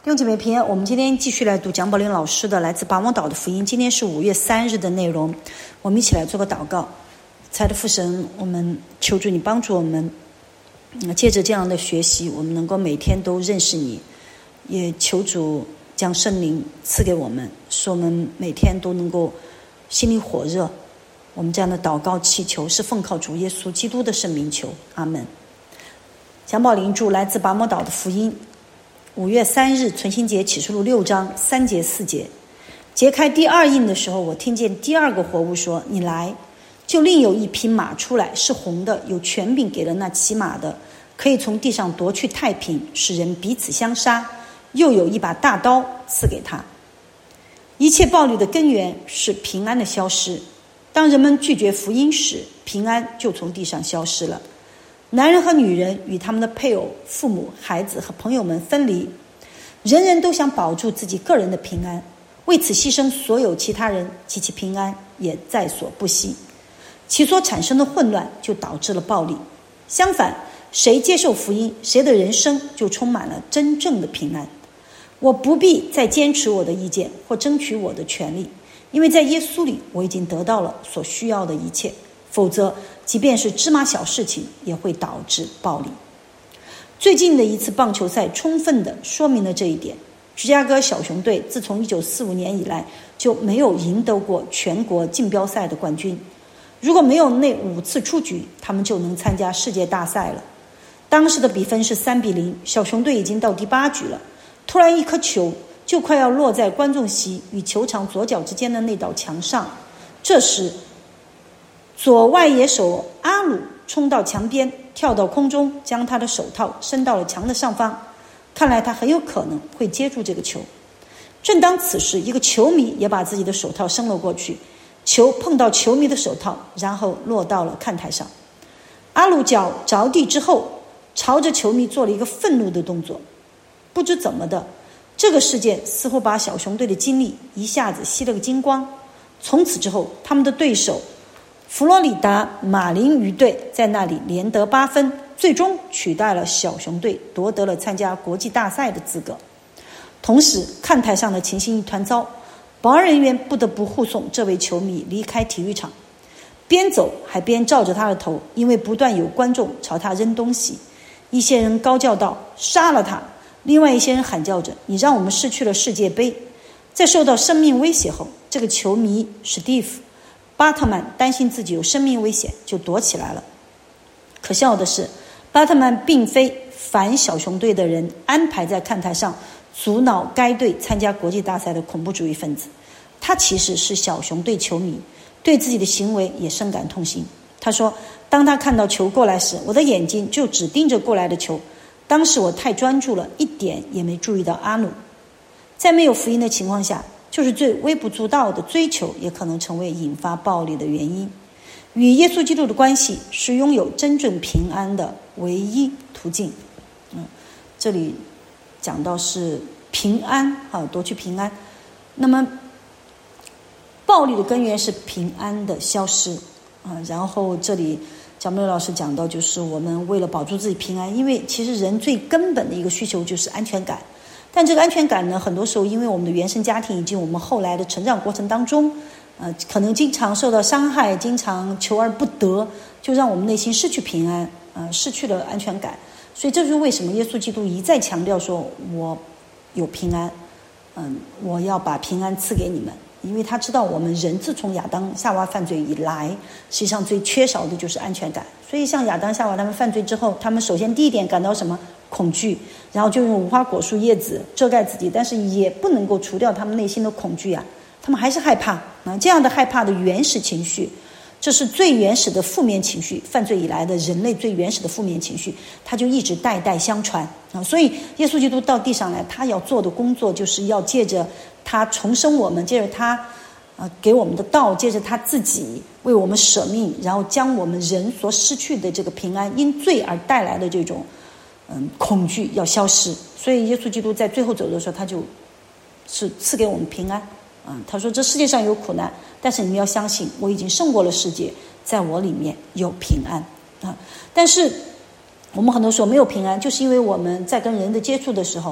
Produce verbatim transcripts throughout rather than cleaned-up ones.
弟兄姐妹平安，我们今天继续来读蒋宝林老师的来自拔摩岛的福音。今天是五月三日的内容，我们一起来做个祷告。亲爱的父神，我们求主你帮助我们，借着这样的学习，我们能够每天都认识你，也求主将圣灵赐给我们，使我们每天都能够心里火热。我们这样的祷告祈求是奉靠主耶稣基督的圣名求，阿们。蒋宝林著来自拔摩岛的福音，五月三日存心节启示录六章三节四节。揭开第二印的时候，我听见第二个活物说，你来，就另有一匹马出来，是红的，有权柄给了那骑马的，可以从地上夺去太平，使人彼此相杀，又有一把大刀赐给他。一切暴力的根源是平安的消失，当人们拒绝福音时，平安就从地上消失了。男人和女人与他们的配偶、父母、孩子和朋友们分离，人人都想保住自己个人的平安，为此牺牲所有其他人及其平安也在所不惜。其所产生的混乱就导致了暴力。相反，谁接受福音，谁的人生就充满了真正的平安。我不必再坚持我的意见或争取我的权利，因为在耶稣里我已经得到了所需要的一切，否则即便是芝麻小事情也会导致暴力。最近的一次棒球赛充分地说明了这一点。芝加哥小熊队自从一九四五年以来就没有赢得过全国竞标赛的冠军，如果没有那五次出局，他们就能参加世界大赛了。当时的比分是三比零，小熊队已经到第八局了。突然一颗球就快要落在观众席与球场左脚之间的那道墙上，这时左外野手阿鲁冲到墙边，跳到空中，将他的手套伸到了墙的上方，看来他很有可能会接住这个球。正当此时，一个球迷也把自己的手套伸了过去，球碰到球迷的手套，然后落到了看台上。阿鲁脚着地之后，朝着球迷做了一个愤怒的动作。不知怎么的，这个事件似乎把小熊队的精力一下子吸了个精光。从此之后，他们的对手佛罗里达马林鱼队在那里连得八分，最终取代了小熊队，夺得了参加国际大赛的资格。同时，看台上的情形一团糟，保安人员不得不护送这位球迷离开体育场，边走还边照着他的头，因为不断有观众朝他扔东西。一些人高叫道，杀了他，另外一些人喊叫着，你让我们失去了世界杯。在受到生命威胁后，这个球迷史蒂夫巴特曼担心自己有生命危险，就躲起来了。可笑的是，巴特曼并非反小熊队的人安排在看台上阻挠该队参加国际大赛的恐怖主义分子，他其实是小熊队球迷，对自己的行为也深感痛心。他说，当他看到球过来时，我的眼睛就只盯着过来的球，当时我太专注了，一点也没注意到阿努。在没有福音的情况下，就是最微不足道的追求也可能成为引发暴力的原因。与耶稣基督的关系是拥有真正平安的唯一途径。嗯，这里讲到是平安啊，夺去平安。那么暴力的根源是平安的消失啊。然后这里蒋梅老师讲到，就是我们为了保住自己平安，因为其实人最根本的一个需求就是安全感。但这个安全感呢，很多时候因为我们的原生家庭以及我们后来的成长过程当中，呃，可能经常受到伤害，经常求而不得，就让我们内心失去平安，呃，失去了安全感。所以这就是为什么耶稣基督一再强调说，我有平安，嗯，我要把平安赐给你们。因为他知道我们人自从亚当夏娃犯罪以来，实际上最缺少的就是安全感。所以像亚当夏娃他们犯罪之后，他们首先第一点感到什么？恐惧，然后就用无花果树叶子遮盖自己，但是也不能够除掉他们内心的恐惧啊，他们还是害怕啊。这样的害怕的原始情绪，这是最原始的负面情绪，犯罪以来的人类最原始的负面情绪，它就一直代代相传啊。所以耶稣基督到地上来，他要做的工作就是要借着他重生我们，借着他呃给我们的道，借着他自己为我们舍命，然后将我们人所失去的这个平安，因罪而带来的这种嗯恐惧要消失。所以耶稣基督在最后走的时候，他就是赐给我们平安。嗯，他说这世界上有苦难，但是你们要相信我已经胜过了世界，在我里面有平安啊。但是我们很多时候没有平安，就是因为我们在跟人的接触的时候，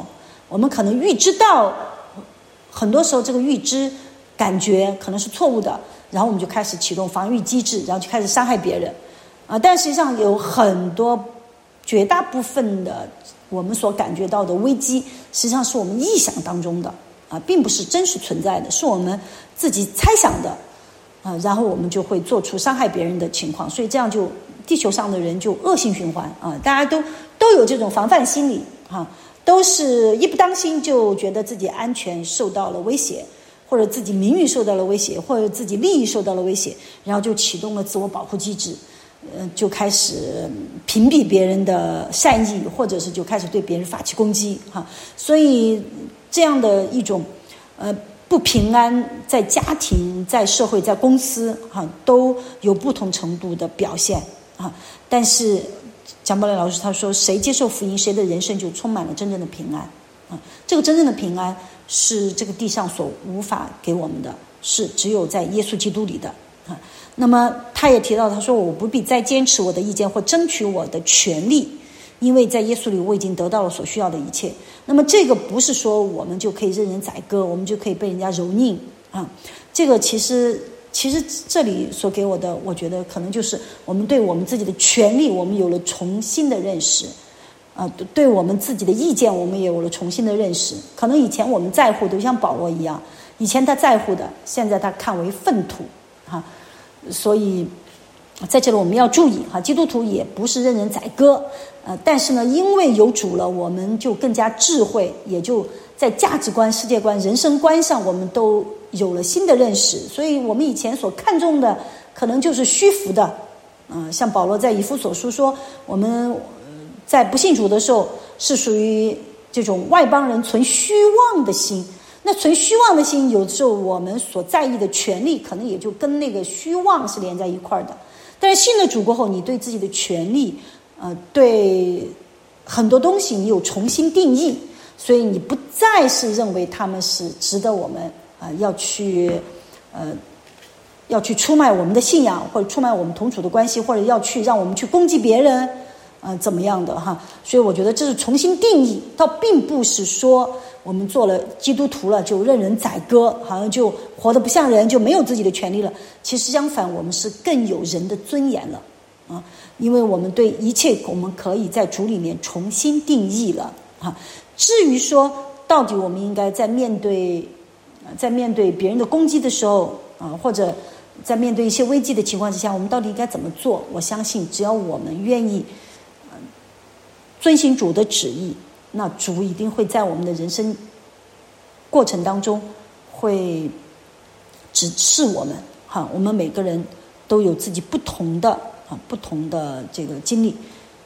我们可能预知到，很多时候这个预知感觉可能是错误的，然后我们就开始启动防御机制，然后就开始伤害别人啊。但实际上有很多绝大部分的我们所感觉到的危机，实际上是我们臆想当中的啊，并不是真实存在的，是我们自己猜想的啊，然后我们就会做出伤害别人的情况，所以这样就地球上的人就恶性循环啊，大家都都有这种防范心理啊，都是一不当心就觉得自己安全受到了威胁，或者自己名誉受到了威胁，或者自己利益受到了威胁，然后就启动了自我保护机制，呃，就开始屏蔽别人的善意，或者是就开始对别人发起攻击哈、啊。所以这样的一种呃不平安，在家庭、在社会、在公司哈、啊，都有不同程度的表现啊。但是蒋宝良老师他说，谁接受福音，谁的人生就充满了真正的平安啊。这个真正的平安是这个地上所无法给我们的，是只有在耶稣基督里的啊。那么他也提到，他说我不必再坚持我的意见或争取我的权利，因为在耶稣里我已经得到了所需要的一切。那么这个不是说我们就可以任人宰割，我们就可以被人家蹂躏啊。这个其实其实这里所给我的，我觉得可能就是我们对我们自己的权利，我们有了重新的认识啊，对我们自己的意见，我们也有了重新的认识。可能以前我们在乎的，就像保罗一样，以前他在乎的，现在他看为粪土啊。所以在这里我们要注意哈，基督徒也不是任人宰割，呃，但是呢，因为有主了，我们就更加智慧，也就在价值观、世界观、人生观上，我们都有了新的认识。所以我们以前所看重的，可能就是虚浮的，嗯、呃，像保罗在以弗所书说，我们在不信主的时候是属于这种外邦人存虚妄的心。那存虚妄的心，有时候我们所在意的权利，可能也就跟那个虚妄是连在一块儿的。但是信了主过后，你对自己的权利，呃，对很多东西你有重新定义，所以你不再是认为他们是值得我们啊、呃、要去呃要去出卖我们的信仰，或者出卖我们同处的关系，或者要去让我们去攻击别人。呃，怎么样的哈？所以我觉得这是重新定义，倒并不是说我们做了基督徒了就任人宰割，好像就活得不像人，就没有自己的权利了。其实相反，我们是更有人的尊严了啊，因为我们对一切我们可以在主里面重新定义了啊。至于说到底我们应该在面对在面对别人的攻击的时候啊，或者在面对一些危机的情况之下，我们到底应该怎么做？我相信只要我们愿意遵行主的旨意，那主一定会在我们的人生过程当中会指示我们哈，我们每个人都有自己不同的啊不同的这个经历。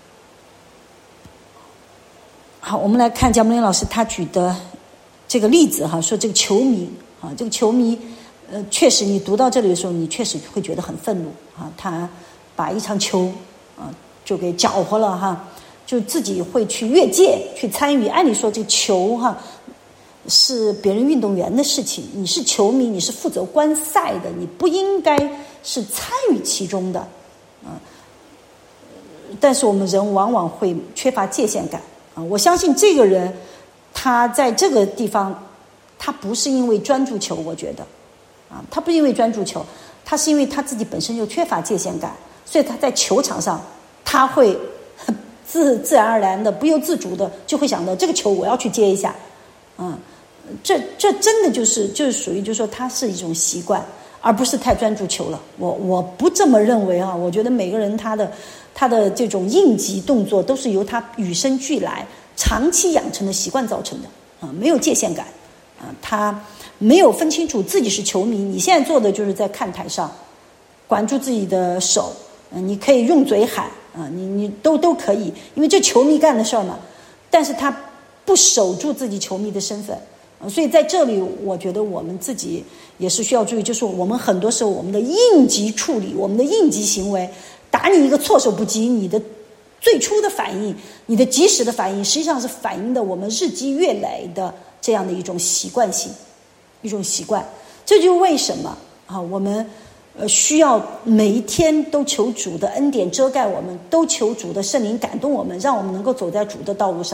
好，我们来看蒋木林老师他举的这个例子哈，说这个球迷啊，这个球迷呃，确实你读到这里的时候，你确实会觉得很愤怒啊，他把一场球啊就给搅和了哈。就自己会去越界去参与，按理说这个球哈是别人运动员的事情，你是球迷，你是负责观赛的，你不应该是参与其中的啊。但是我们人往往会缺乏界限感啊。我相信这个人他在这个地方，他不是因为专注球，我觉得啊，他不是因为专注球，他是因为他自己本身就缺乏界限感，所以他在球场上他会自自然而然的不由自主的就会想到这个球我要去接一下，嗯，这这真的就是就是属于就是说它是一种习惯，而不是太专注球了。我我不这么认为啊，我觉得每个人他的他的这种应急动作都是由他与生俱来、长期养成的习惯造成的啊，没有界限感啊，他没有分清楚自己是球迷。你现在做的就是在看台上管住自己的手，嗯，你可以用嘴喊。啊，你你都都可以，因为这球迷干的事儿嘛。但是他不守住自己球迷的身份，啊，所以在这里，我觉得我们自己也是需要注意，就是我们很多时候我们的应急处理，我们的应急行为，打你一个措手不及，你的最初的反应，你的及时的反应，实际上是反映的我们日积月累的这样的一种习惯性，一种习惯。这就是为什么啊，我们。呃，需要每一天都求主的恩典遮盖我们，都求主的圣灵感动我们，让我们能够走在主的道路上。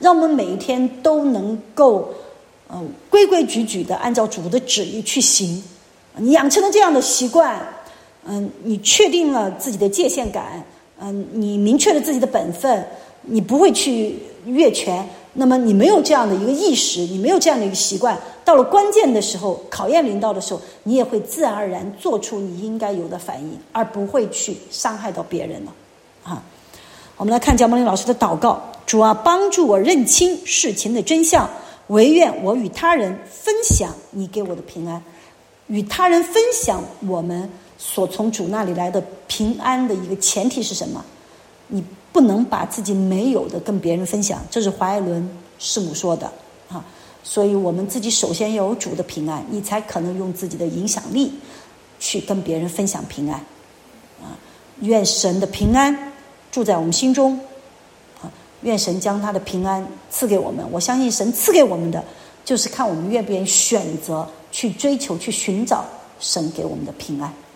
让我们每一天都能够呃规规矩矩的按照主的旨意去行。你养成了这样的习惯，嗯，你确定了自己的界限感，嗯，你明确了自己的本分，你不会去越权，那么你没有这样的一个意识，你没有这样的一个习惯，到了关键的时候，考验临到的时候，你也会自然而然做出你应该有的反应，而不会去伤害到别人了啊。我们来看蒋宝林老师的祷告：主啊，帮助我认清事情的真相，惟愿我与他人分享你给我的平安。与他人分享我们所从主那里来的平安的一个前提是什么？你不能把自己没有的跟别人分享，这是华爱伦师母说的啊。所以我们自己首先要有主的平安，你才可能用自己的影响力去跟别人分享平安啊。愿神的平安住在我们心中啊，愿神将他的平安赐给我们。我相信神赐给我们的，就是看我们愿不愿意选择去追求、去寻找神给我们的平安。